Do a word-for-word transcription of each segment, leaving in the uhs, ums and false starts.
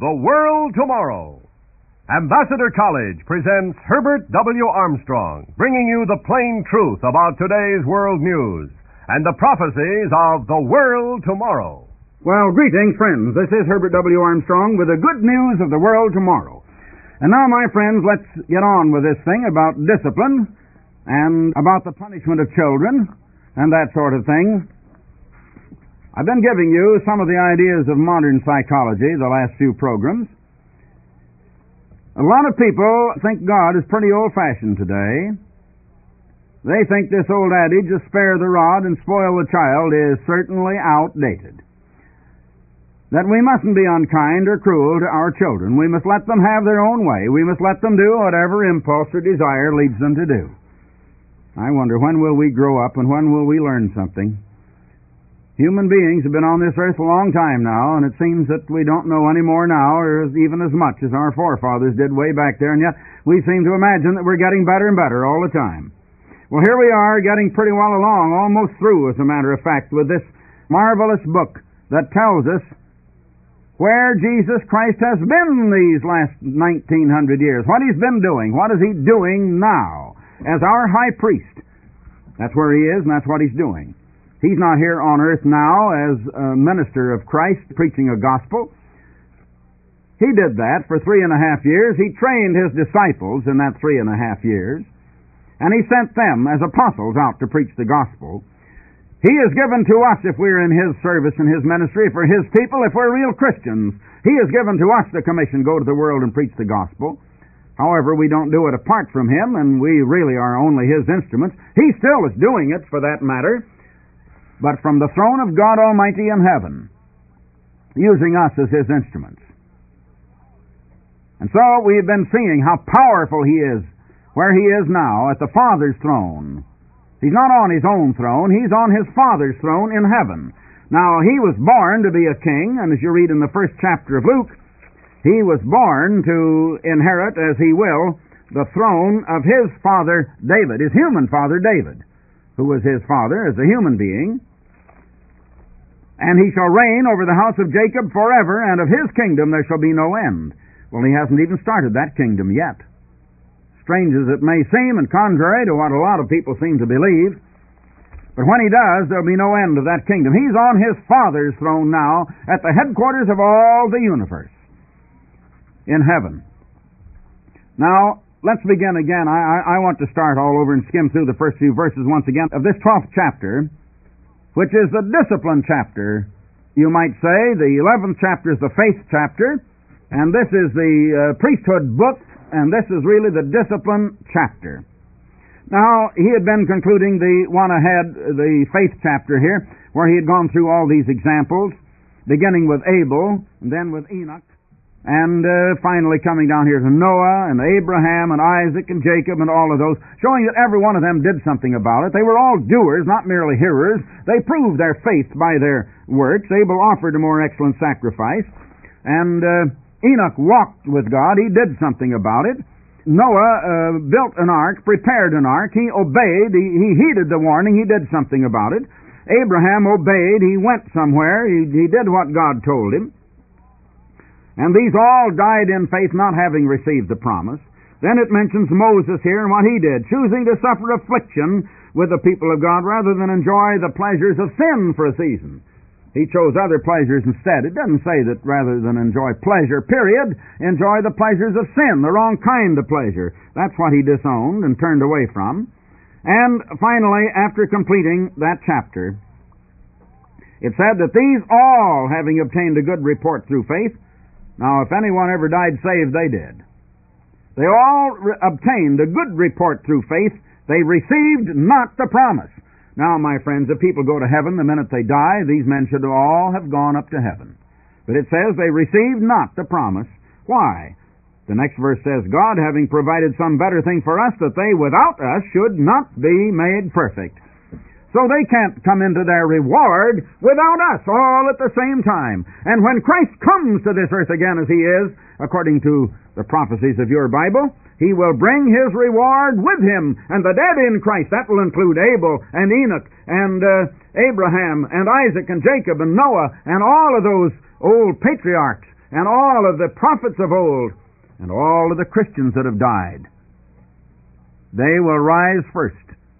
The World Tomorrow. Ambassador College presents Herbert W. Armstrong, bringing you the plain truth about today's world news and the prophecies of the world tomorrow. Well, greetings, friends. This is Herbert W. Armstrong with the good news of the world tomorrow. And now, my friends, let's get on with this thing about discipline and about the punishment of children and that sort of thing. I've been giving you some of the ideas of modern psychology the last few programs. A lot of people think God is pretty old-fashioned today. They think this old adage of spare the rod and spoil the child is certainly outdated. That we mustn't be unkind or cruel to our children. We must let them have their own way. We must let them do whatever impulse or desire leads them to do. I wonder, when will we grow up and when will we learn something? Human beings have been on this earth a long time now, and it seems that we don't know any more now, or even as much as our forefathers did way back there, and yet we seem to imagine that we're getting better and better all the time. Well, here we are, getting pretty well along, almost through, as a matter of fact, with this marvelous book that tells us where Jesus Christ has been these last nineteen hundred years, what He's been doing, what is He doing now as our high priest. That's where He is, and that's what He's doing. He's not here on earth now as a minister of Christ preaching a gospel. He did that for three and a half years. He trained His disciples in that three and a half years, and He sent them as apostles out to preach the gospel. He is given to us if we're in His service and His ministry, for His people, if we're real Christians. He has given to us the commission, go to the world and preach the gospel. However, we don't do it apart from Him, and we really are only His instruments. He still is doing it, for that matter, but from the throne of God Almighty in heaven, using us as His instruments. And so we've been seeing how powerful He is, where He is now, at the Father's throne. He's not on His own throne, He's on His Father's throne in heaven. Now, He was born to be a king, and as you read in the first chapter of Luke, He was born to inherit, as He will, the throne of His father David, His human father David, who was His father as a human being. And He shall reign over the house of Jacob forever, and of His kingdom there shall be no end. Well, He hasn't even started that kingdom yet. Strange as it may seem, and contrary to what a lot of people seem to believe, but when He does, there'll be no end of that kingdom. He's on His Father's throne now, at the headquarters of all the universe, in heaven. Now, let's begin again. I, I, I want to start all over and skim through the first few verses once again of this twelfth chapter, which is the discipline chapter, you might say. The eleventh chapter is the faith chapter, and this is the uh, priesthood book, and this is really the discipline chapter. Now, he had been concluding the one ahead, the faith chapter here, where he had gone through all these examples, beginning with Abel, and then with Enoch, and uh, finally coming down here to Noah and Abraham and Isaac and Jacob and all of those, showing that every one of them did something about it. They were all doers, not merely hearers. They proved their faith by their works. Abel offered a more excellent sacrifice. And uh, Enoch walked with God. He did something about it. Noah uh, built an ark, prepared an ark. He obeyed. He, he heeded the warning. He did something about it. Abraham obeyed. He went somewhere. He, he did what God told him. And these all died in faith, not having received the promise. Then it mentions Moses here and what he did, choosing to suffer affliction with the people of God rather than enjoy the pleasures of sin for a season. He chose other pleasures instead. It doesn't say that rather than enjoy pleasure, period, enjoy the pleasures of sin, the wrong kind of pleasure. That's what he disowned and turned away from. And finally, after completing that chapter, it said that these all, having obtained a good report through faith, now, if anyone ever died saved, they did. They all re- obtained a good report through faith. They received not the promise. Now, my friends, if people go to heaven the minute they die, these men should all have gone up to heaven. But it says they received not the promise. Why? The next verse says, God having provided some better thing for us, that they without us should not be made perfect. So they can't come into their reward without us all at the same time. And when Christ comes to this earth again as He is, according to the prophecies of your Bible, He will bring His reward with Him. And the dead in Christ, that will include Abel and Enoch and uh, Abraham and Isaac and Jacob and Noah and all of those old patriarchs and all of the prophets of old, and all of the Christians that have died. They will rise first.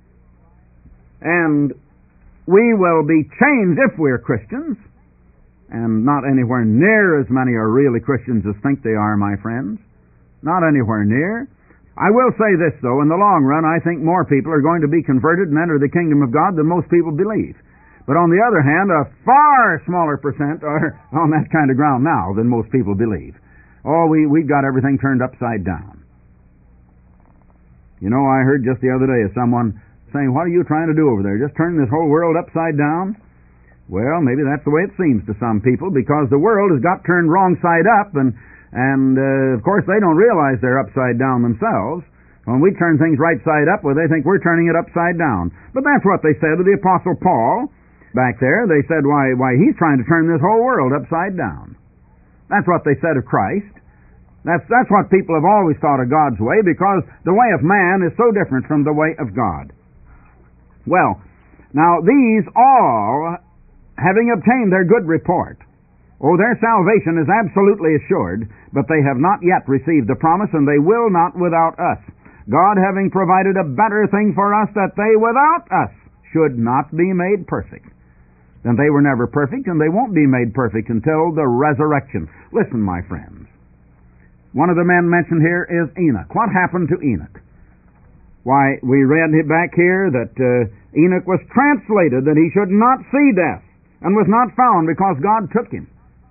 And we will be changed if we're Christians, and not anywhere near as many are really Christians as think they are, my friends. Not anywhere near. I will say this, though, in the long run, I think more people are going to be converted and enter the kingdom of God than most people believe. But on the other hand, a far smaller percent are on that kind of ground now than most people believe. Oh, we, we've got everything turned upside down. You know, I heard just the other day of someone saying, what are you trying to do over there? Just turn this whole world upside down? Well, maybe that's the way it seems to some people, because the world has got turned wrong side up, and, and uh, of course they don't realize they're upside down themselves. When we turn things right side up, well, they think we're turning it upside down. But that's what they said to the Apostle Paul back there. They said, why, why he's trying to turn this whole world upside down. That's what they said of Christ. That's, that's what people have always thought of God's way, because the way of man is so different from the way of God. Well, now these all, having obtained their good report, oh, their salvation is absolutely assured, but they have not yet received the promise, and they will not without us. God having provided a better thing for us, that they without us should not be made perfect. Then they were never perfect, and they won't be made perfect until the resurrection. Listen, my friends. One of the men mentioned here is Enoch. What happened to Enoch? Why, we read back here that uh, Enoch was translated that he should not see death, and was not found because God took him.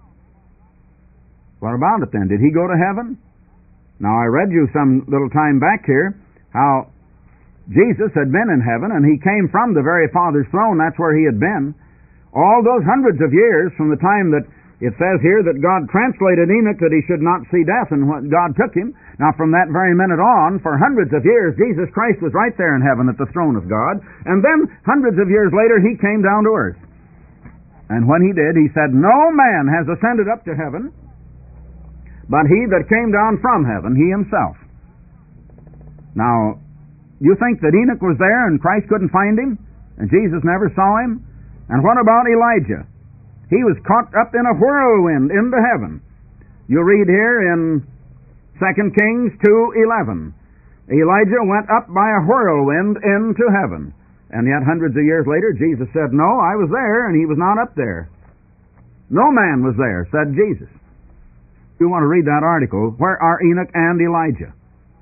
What about it then? Did he go to heaven? Now, I read you some little time back here how Jesus had been in heaven, and he came from the very Father's throne. That's where he had been. All those hundreds of years from the time that it says here that God translated Enoch that he should not see death, and God took him. Now, from that very minute on, for hundreds of years, Jesus Christ was right there in heaven at the throne of God. And then, hundreds of years later, he came down to earth. And when he did, he said, no man has ascended up to heaven, but he that came down from heaven, he himself. Now, you think that Enoch was there and Christ couldn't find him? And Jesus never saw him? And what about Elijah? He was caught up in a whirlwind into heaven. You read here in Second Kings two eleven. Elijah went up by a whirlwind into heaven. And yet hundreds of years later, Jesus said, no, I was there, and he was not up there. No man was there, said Jesus. You want to read that article, where are Enoch and Elijah?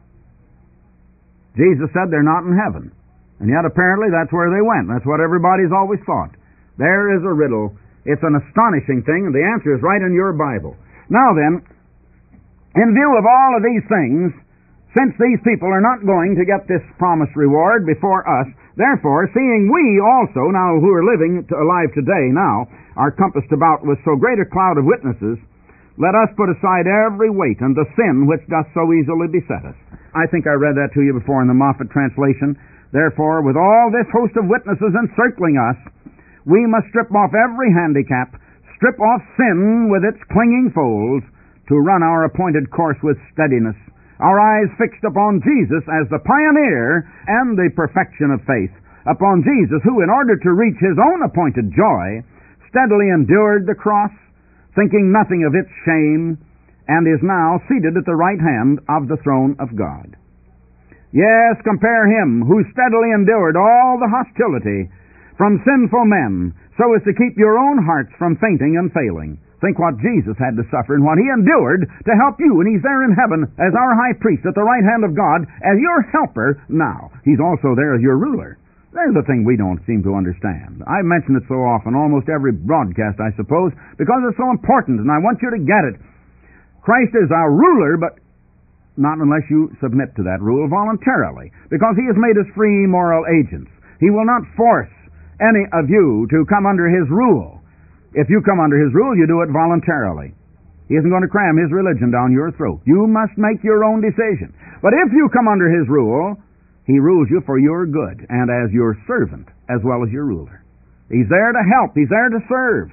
Jesus said they're not in heaven. And yet apparently that's where they went. That's what everybody's always thought. There is a riddle. It's an astonishing thing, and the answer is right in your Bible. Now then, in view of all of these things, since these people are not going to get this promised reward before us, therefore, seeing we also, now who are living to, alive today now, are compassed about with so great a cloud of witnesses, let us put aside every weight and the sin which doth so easily beset us. I think I read that to you before in the Moffat translation. Therefore, with all this host of witnesses encircling us, we must strip off every handicap, strip off sin with its clinging folds, to run our appointed course with steadiness, our eyes fixed upon Jesus as the pioneer and the perfection of faith, upon Jesus who, in order to reach his own appointed joy, steadily endured the cross, thinking nothing of its shame, and is now seated at the right hand of the throne of God. Yes, compare him who steadily endured all the hostility from sinful men, so as to keep your own hearts from fainting and failing. Think what Jesus had to suffer and what he endured to help you, and he's there in heaven as our high priest at the right hand of God as your helper now. He's also there as your ruler. There's the thing we don't seem to understand. I mention it so often, almost every broadcast, I suppose, because it's so important, and I want you to get it. Christ is our ruler, but not unless you submit to that rule voluntarily, because he has made us free moral agents. He will not force any of you to come under his rule. If you come under his rule, you do it voluntarily. He isn't going to cram his religion down your throat. You must make your own decision. But if you come under his rule, he rules you for your good and as your servant as well as your ruler. He's there to help. He's there to serve.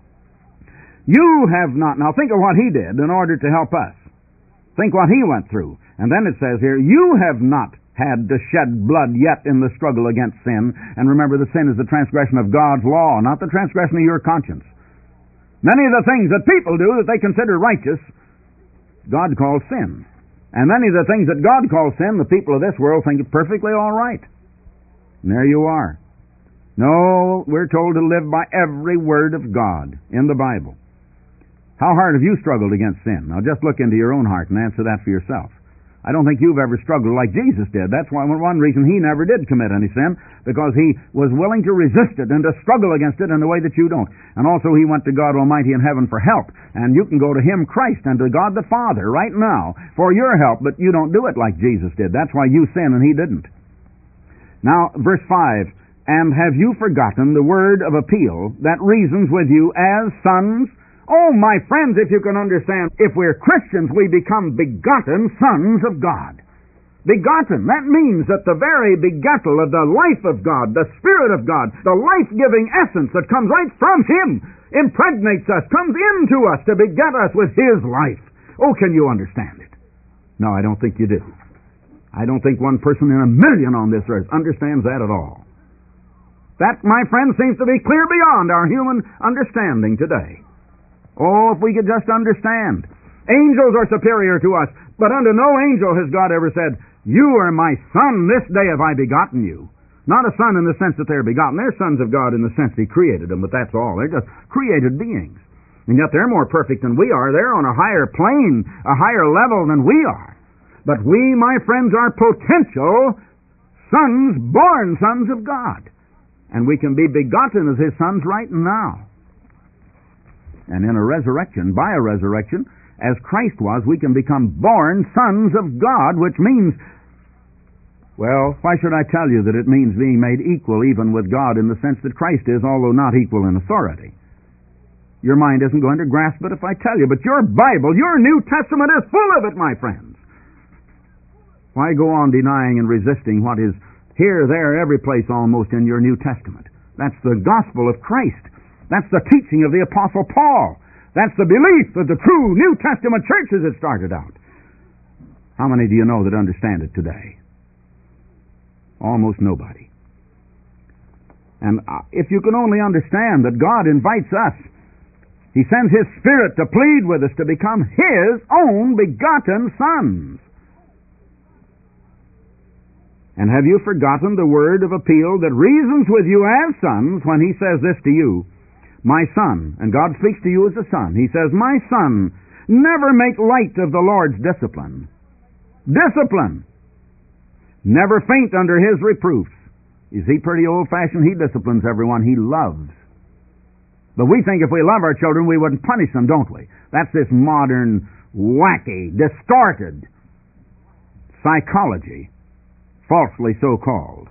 You have not. Now think of what he did in order to help us. Think what he went through. And then it says here, you have not had to shed blood yet in the struggle against sin. And remember, the sin is the transgression of God's law, not the transgression of your conscience. Many of the things that people do that they consider righteous, God calls sin. And many of the things that God calls sin, the people of this world think it's perfectly all right. And there you are. No, we're told to live by every word of God in the Bible. How hard have you struggled against sin? Now just look into your own heart and answer that for yourself. I don't think you've ever struggled like Jesus did. That's why one reason he never did commit any sin, because he was willing to resist it and to struggle against it in the way that you don't. And also he went to God Almighty in heaven for help. And you can go to him, Christ, and to God the Father right now for your help, but you don't do it like Jesus did. That's why you sin and he didn't. Now, verse five, and have you forgotten the word of appeal that reasons with you as sons? Oh, my friends, if you can understand, if we're Christians, we become begotten sons of God. Begotten, that means that the very begettal of the life of God, the Spirit of God, the life-giving essence that comes right from Him, impregnates us, comes into us to beget us with His life. Oh, can you understand it? No, I don't think you do. I don't think one person in a million on this earth understands that at all. That, my friend, seems to be clear beyond our human understanding today. Oh, if we could just understand. Angels are superior to us, but unto no angel has God ever said, you are my son, this day have I begotten you. Not a son in the sense that they're begotten. They're sons of God in the sense He created them, but that's all. They're just created beings. And yet they're more perfect than we are. They're on a higher plane, a higher level than we are. But we, my friends, are potential sons, born sons of God. And we can be begotten as His sons right now. And in a resurrection, by a resurrection, as Christ was, we can become born sons of God, which means, well, why should I tell you that it means being made equal even with God in the sense that Christ is, although not equal in authority? Your mind isn't going to grasp it if I tell you, but your Bible, your New Testament is full of it, my friends. Why go on denying and resisting what is here, there, every place almost in your New Testament? That's the gospel of Christ. That's the teaching of the Apostle Paul. That's the belief of the true New Testament church as it started out. How many do you know that understand it today? Almost nobody. And if you can only understand that God invites us, He sends His Spirit to plead with us to become His own begotten sons. And have you forgotten the word of appeal that reasons with you as sons when He says this to you? My son, and God speaks to you as a son. He says, my son, never make light of the Lord's discipline. Discipline. Never faint under His reproofs. Is He pretty old-fashioned? He disciplines everyone He loves. But we think if we love our children, we wouldn't punish them, don't we? That's this modern, wacky, distorted psychology, falsely so called.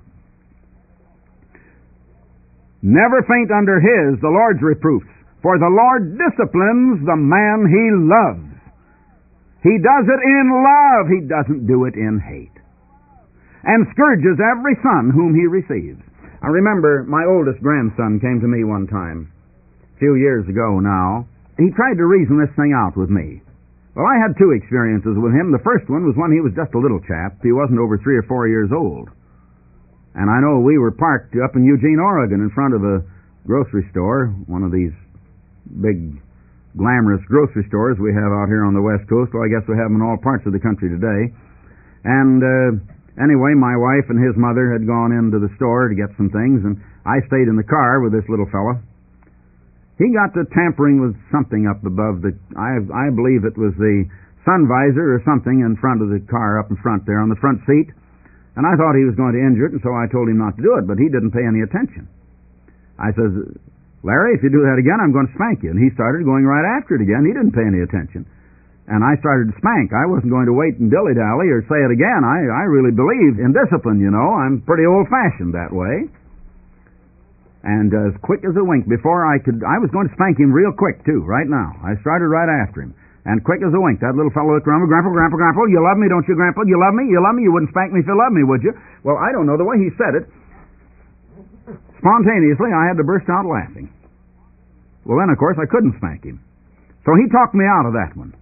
Never faint under His, the Lord's reproofs, for the Lord disciplines the man He loves. He does it in love. He doesn't do it in hate. And scourges every son whom He receives. I remember my oldest grandson came to me one time, a few years ago now. He tried to reason this thing out with me. Well, I had two experiences with him. The first one was when he was just a little chap. He wasn't over three or four years old. And I know we were parked up in Eugene, Oregon, in front of a grocery store, one of these big, glamorous grocery stores we have out here on the West Coast. Well, I guess we have them in all parts of the country today. And uh, anyway, my wife and his mother had gone into the store to get some things, and I stayed in the car with this little fellow. He got to tampering with something up above the, I, I believe it was the sun visor or something in front of the car up in front there on the front seat. And I thought he was going to injure it, and so I told him not to do it, but he didn't pay any attention. I says, Larry, if you do that again, I'm going to spank you. And he started going right after it again. He didn't pay any attention. And I started to spank. I wasn't going to wait and dilly-dally or say it again. I, I really believe in discipline, you know. I'm pretty old-fashioned that way. And as quick as a wink, before I could, I was going to spank him real quick, too, right now. I started right after him. And quick as a wink, that little fellow looked around, Grandpa, Grandpa, Grandpa, you love me, don't you, Grandpa? You love me? You love me? You wouldn't spank me if you loved me, would you? Well, I don't know. The way he said it, spontaneously, I had to burst out laughing. Well, then, of course, I couldn't spank him. So he talked me out of that one.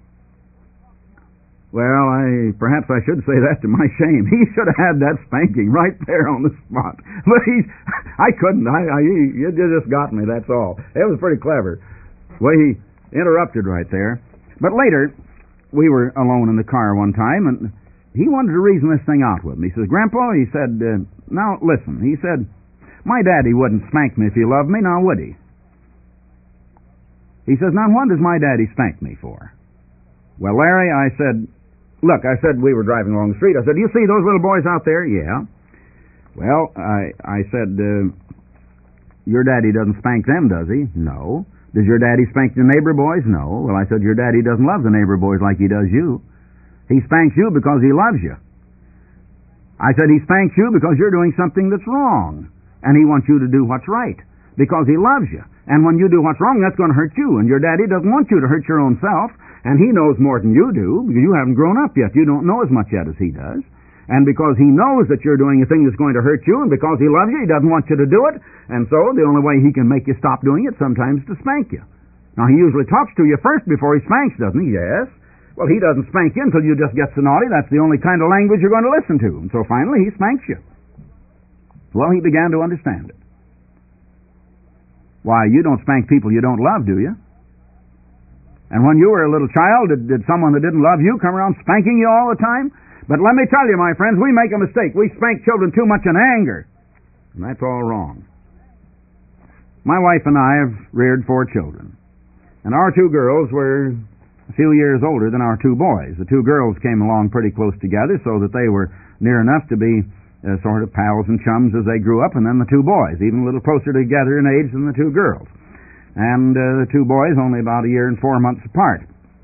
Well, I perhaps I should say that to my shame. He should have had that spanking right there on the spot. But he, I couldn't. I, I, you just got me, that's all. It was pretty clever. Well, he interrupted right there. But later, we were alone in the car one time, and he wanted to reason this thing out with me. He says, Grandpa, he said, uh, now listen, he said, my daddy wouldn't spank me if he loved me, now would he? He says, now what does my daddy spank me for? Well, Larry, I said, look, I said, we were driving along the street. I said, do you see those little boys out there? Yeah. Well, I, I said, uh, your daddy doesn't spank them, does he? No. Does your daddy spank the neighbor boys? No. Well, I said, your daddy doesn't love the neighbor boys like he does you. He spanks you because he loves you. I said, he spanks you because you're doing something that's wrong, and he wants you to do what's right because he loves you. And when you do what's wrong, that's going to hurt you, and your daddy doesn't want you to hurt your own self, and he knows more than you do because you haven't grown up yet. You don't know as much yet as he does. And because he knows that you're doing a thing that's going to hurt you, and because he loves you, he doesn't want you to do it, and so the only way he can make you stop doing it sometimes is to spank you. Now, he usually talks to you first before he spanks, doesn't he? Yes. Well, he doesn't spank you until you just get so naughty. That's the only kind of language you're going to listen to. And so finally, he spanks you. Well, he began to understand it. Why, you don't spank people you don't love, do you? And when you were a little child, did, did someone that didn't love you come around spanking you all the time? But let me tell you, my friends, we make a mistake. We spank children too much in anger. And that's all wrong. My wife and I have reared four children. And our two girls were a few years older than our two boys. The two girls came along pretty close together so that they were near enough to be uh, sort of pals and chums as they grew up, and then the two boys, even a little closer together in age than the two girls. And uh, the two boys only about a year and four months apart.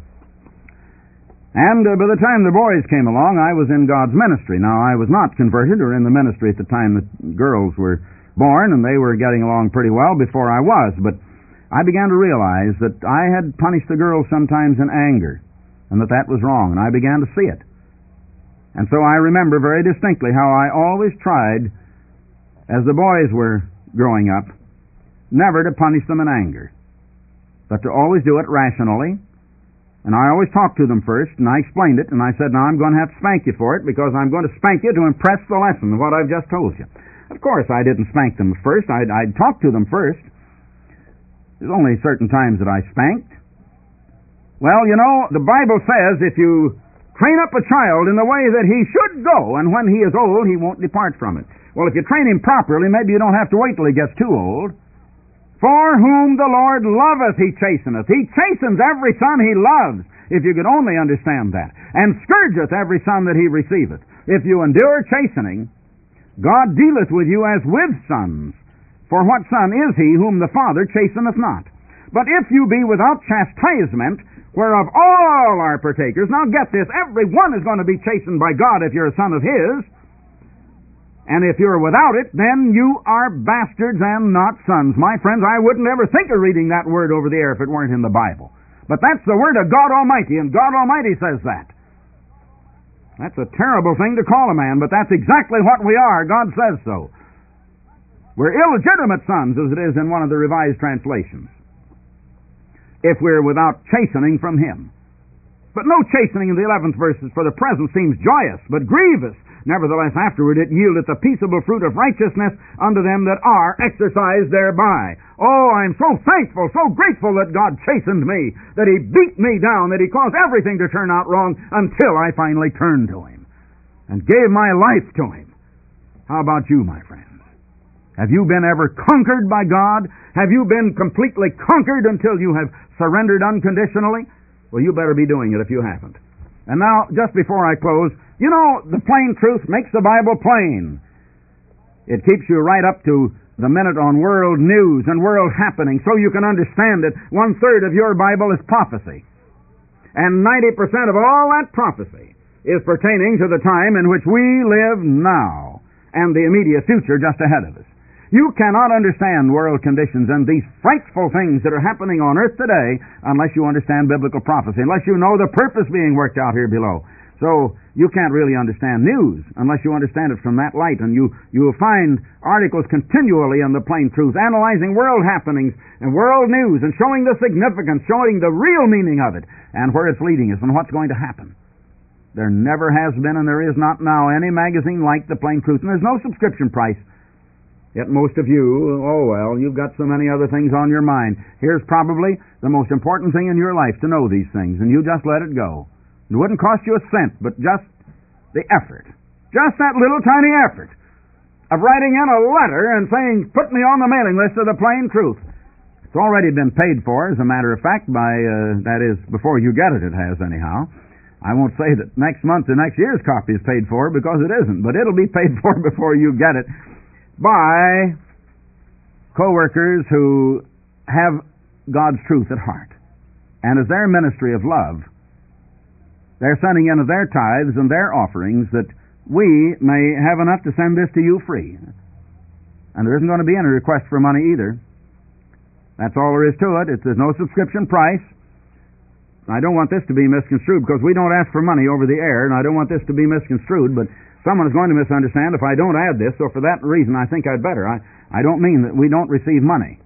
And uh, by the time the boys came along, I was in God's ministry. Now, I was not converted or in the ministry at the time the girls were born, and they were getting along pretty well before I was, but I began to realize that I had punished the girls sometimes in anger, and that that was wrong, and I began to see it. And so I remember very distinctly how I always tried, as the boys were growing up, never to punish them in anger, but to always do it rationally. And I always talked to them first, and I explained it, and I said, now I'm going to have to spank you for it, because I'm going to spank you to impress the lesson of what I've just told you. Of course, I didn't spank them first. I'd, I'd talk to them first. There's only certain times that I spanked. Well, you know, the Bible says if you train up a child in the way that he should go, and when he is old, he won't depart from it. Well, if you train him properly, maybe you don't have to wait till he gets too old. For whom the Lord loveth, he chasteneth. He chastens every son he loves, if you could only understand that. And scourgeth every son that he receiveth. If you endure chastening, God dealeth with you as with sons. For what son is he whom the Father chasteneth not? But if you be without chastisement, whereof all are partakers, now get this, every one is going to be chastened by God if you're a son of his. And if you're without it, then you are bastards and not sons. My friends, I wouldn't ever think of reading that word over the air if it weren't in the Bible. But that's the word of God Almighty, and God Almighty says that. That's a terrible thing to call a man, but that's exactly what we are. God says so. We're illegitimate sons, as it is in one of the Revised Translations, if we're without chastening from him. But no chastening in the eleventh verses for the present seems joyous, but grievous. Nevertheless, afterward it yieldeth the peaceable fruit of righteousness unto them that are exercised thereby. Oh, I'm so thankful, so grateful that God chastened me, that he beat me down, that he caused everything to turn out wrong until I finally turned to him and gave my life to him. How about you, my friends? Have you been ever conquered by God? Have you been completely conquered until you have surrendered unconditionally? Well, you better be doing it if you haven't. And now, just before I close, you know, the plain truth makes the Bible plain. It keeps you right up to the minute on world news and world happenings so you can understand it. One-third of your Bible is prophecy. And ninety percent of all that prophecy is pertaining to the time in which we live now and the immediate future just ahead of us. You cannot understand world conditions and these frightful things that are happening on earth today unless you understand biblical prophecy, unless you know the purpose being worked out here below. So you can't really understand news unless you understand it from that light. And you, you will find articles continually on the plain truth, analyzing world happenings and world news and showing the significance, showing the real meaning of it and where it's leading us and what's going to happen. There never has been and there is not now any magazine like the Plain Truth. And there's no subscription price. Yet most of you, oh well, you've got so many other things on your mind. Here's probably the most important thing in your life, to know these things, and you just let it go. It wouldn't cost you a cent, but just the effort. Just that little tiny effort of writing in a letter and saying, put me on the mailing list of the Plain Truth. It's already been paid for, as a matter of fact, by, uh, that is, before you get it, it has anyhow. I won't say that next month or next year's copy is paid for, because it isn't, but it'll be paid for before you get it, by co-workers who have God's truth at heart. And as their ministry of love, they're sending in of their tithes and their offerings that we may have enough to send this to you free. And there isn't going to be any request for money either. That's all there is to it. It's, there's no subscription price. I don't want this to be misconstrued, because we don't ask for money over the air, and I don't want this to be misconstrued, but someone is going to misunderstand if I don't add this, so for that reason I think I'd better. I, I don't mean that we don't receive money.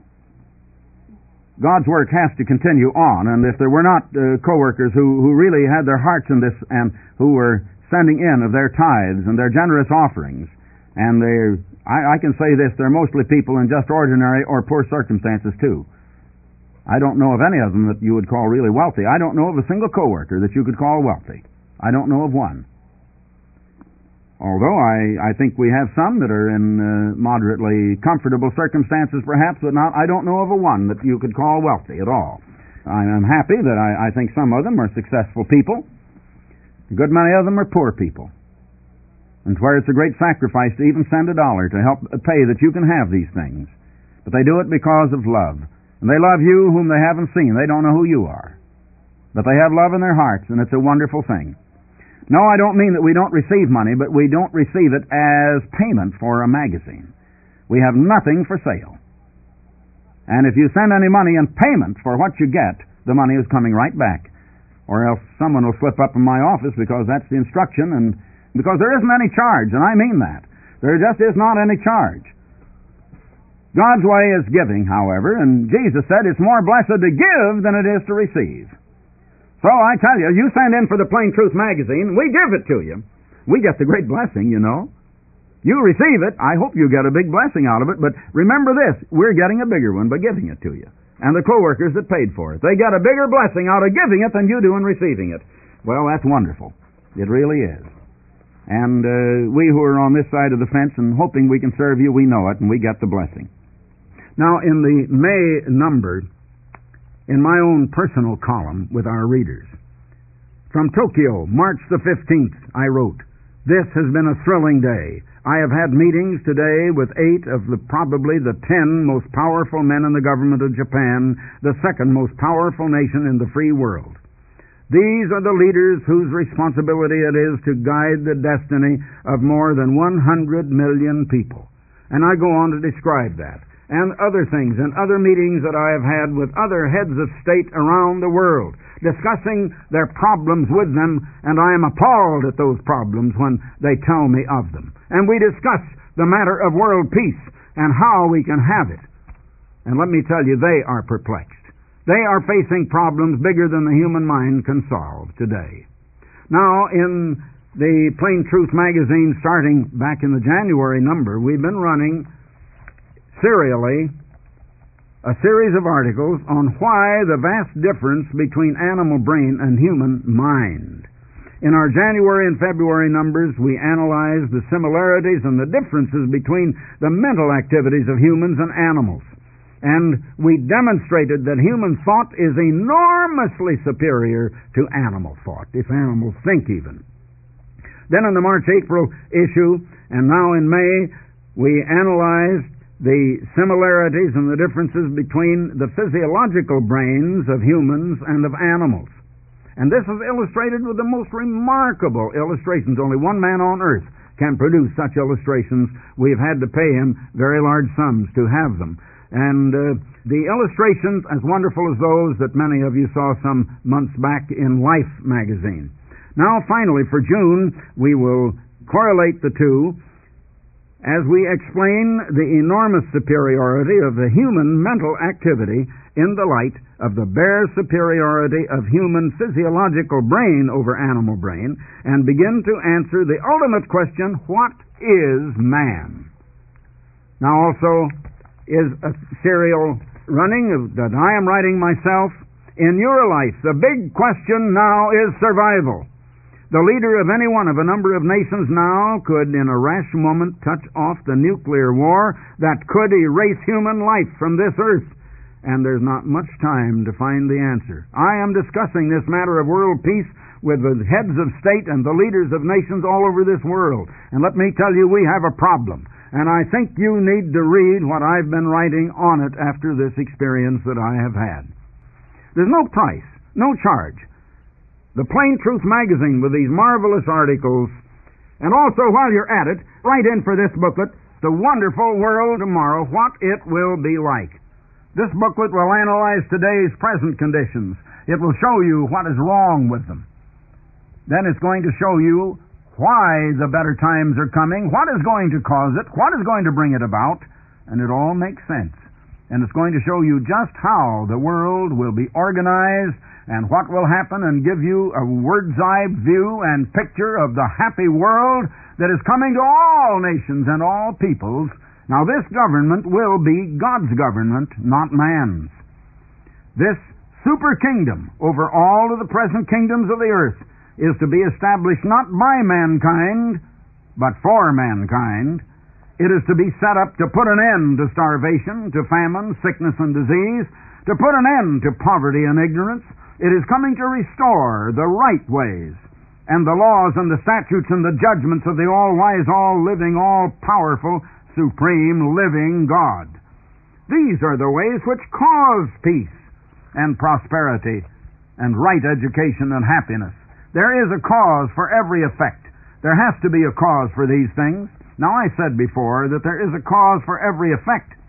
God's work has to continue on, and if there were not uh, co-workers who, who really had their hearts in this and who were sending in of their tithes and their generous offerings, and they, I, I can say this, they're mostly people in just ordinary or poor circumstances too. I don't know of any of them that you would call really wealthy. I don't know of a single co-worker that you could call wealthy. I don't know of one. Although I, I think we have some that are in uh, moderately comfortable circumstances perhaps, but not, I don't know of a one that you could call wealthy at all. I'm happy that I, I think some of them are successful people. A good many of them are poor people. And where it's a great sacrifice to even send a dollar to help pay that you can have these things. But they do it because of love. And they love you whom they haven't seen. They don't know who you are. But they have love in their hearts, and it's a wonderful thing. No, I don't mean that we don't receive money, but we don't receive it as payment for a magazine. We have nothing for sale. And if you send any money in payment for what you get, the money is coming right back. Or else someone will slip up in my office, because that's the instruction, and because there isn't any charge, and I mean that. There just is not any charge. God's way is giving, however, and Jesus said it's more blessed to give than it is to receive. So I tell you, you send in for the Plain Truth magazine, we give it to you. We get the great blessing, you know. You receive it, I hope you get a big blessing out of it, but remember this, we're getting a bigger one by giving it to you. And the co-workers that paid for it, they get a bigger blessing out of giving it than you do in receiving it. Well, that's wonderful. It really is. And uh, we who are on this side of the fence and hoping we can serve you, we know it, and we get the blessing. Now, in the May number, in my own personal column with our readers, from Tokyo, March the fifteenth, I wrote, "This has been a thrilling day. I have had meetings today with eight of the probably the ten most powerful men in the government of Japan, the second most powerful nation in the free world. These are the leaders whose responsibility it is to guide the destiny of more than one hundred million people." And I go on to describe that, and other things, and other meetings that I have had with other heads of state around the world, discussing their problems with them, and I am appalled at those problems when they tell me of them. And we discuss the matter of world peace and how we can have it. And let me tell you, they are perplexed. They are facing problems bigger than the human mind can solve today. Now, in the Plain Truth magazine, starting back in the January number, we've been running serially a series of articles on why the vast difference between animal brain and human mind. In our January and February numbers, we analyzed the similarities and the differences between the mental activities of humans and animals. And we demonstrated that human thought is enormously superior to animal thought, if animals think even. Then in the March-April issue, and now in May, we analyzed the similarities and the differences between the physiological brains of humans and of animals. And this is illustrated with the most remarkable illustrations. Only one man on earth can produce such illustrations. We've had to pay him very large sums to have them. And uh, the illustrations, as wonderful as those that many of you saw some months back in Life magazine. Now, finally, for June, we will correlate the two as we explain the enormous superiority of the human mental activity in the light of the bare superiority of human physiological brain over animal brain, and begin to answer the ultimate question, what is man? Now also is a serial running that I am writing myself. In your life, the big question now is survival. The leader of any one of a number of nations now could, in a rash moment, touch off the nuclear war that could erase human life from this earth. And there's not much time to find the answer. I am discussing this matter of world peace with the heads of state and the leaders of nations all over this world. And let me tell you, we have a problem. And I think you need to read what I've been writing on it after this experience that I have had. There's no price, no charge. The Plain Truth magazine with these marvelous articles. And also, while you're at it, write in for this booklet, The Wonderful World Tomorrow, What It Will Be Like. This booklet will analyze today's present conditions. It will show you what is wrong with them. Then it's going to show you why the better times are coming, what is going to cause it, what is going to bring it about, and it all makes sense. And it's going to show you just how the world will be organized and what will happen, and give you a bird's-eye view and picture of the happy world that is coming to all nations and all peoples. Now, this government will be God's government, not man's. This super kingdom over all of the present kingdoms of the earth is to be established not by mankind, but for mankind. It is to be set up to put an end to starvation, to famine, sickness, and disease, to put an end to poverty and ignorance. It is coming to restore the right ways and the laws and the statutes and the judgments of the all-wise, all-living, all-powerful, supreme, living God. These are the ways which cause peace and prosperity and right education and happiness. There is a cause for every effect. There has to be a cause for these things. Now, I said before that there is a cause for every effect.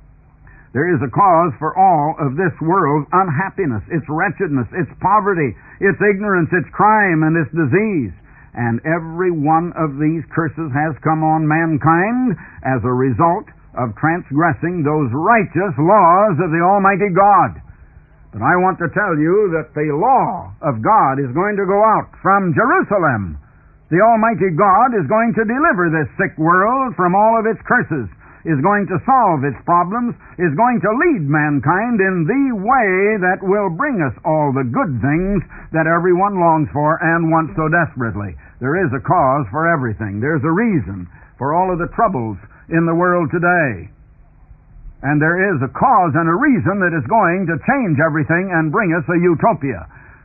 There is a cause for all of this world's unhappiness, its wretchedness, its poverty, its ignorance, its crime, and its disease. And every one of these curses has come on mankind as a result of transgressing those righteous laws of the Almighty God. But I want to tell you that the law of God is going to go out from Jerusalem. The Almighty God is going to deliver this sick world from all of its curses, is going to solve its problems, is going to lead mankind in the way that will bring us all the good things that everyone longs for and wants so desperately. There is a cause for everything. There's a reason for all of the troubles in the world today. And there is a cause and a reason that is going to change everything and bring us a utopia.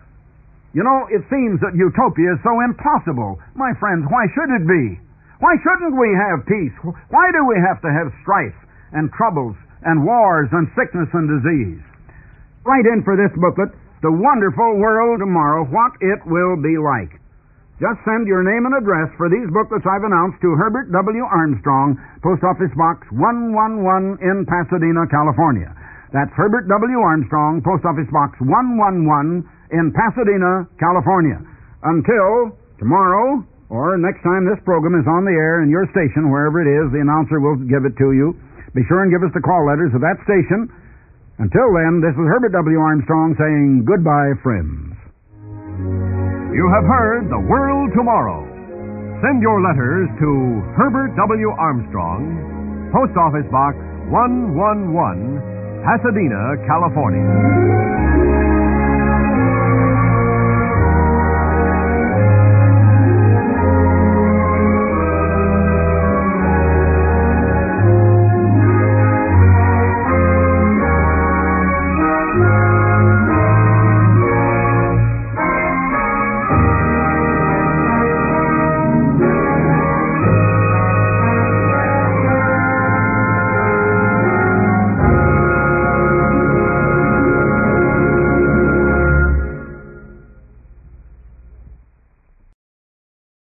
You know, it seems that utopia is so impossible. My friends, why should it be? Why shouldn't we have peace? Why do we have to have strife and troubles and wars and sickness and disease? Write in for this booklet, The Wonderful World Tomorrow, What It Will Be Like. Just send your name and address for these booklets I've announced to Herbert W. Armstrong, Post Office Box one one one in Pasadena, California. That's Herbert W. Armstrong, Post Office Box one one one in Pasadena, California. Until tomorrow, or next time this program is on the air in your station, wherever it is, the announcer will give it to you. Be sure and give us the call letters of that station. Until then, this is Herbert W. Armstrong saying goodbye, friends. You have heard The World Tomorrow. Send your letters to Herbert W. Armstrong, Post Office Box one one one, Pasadena, California.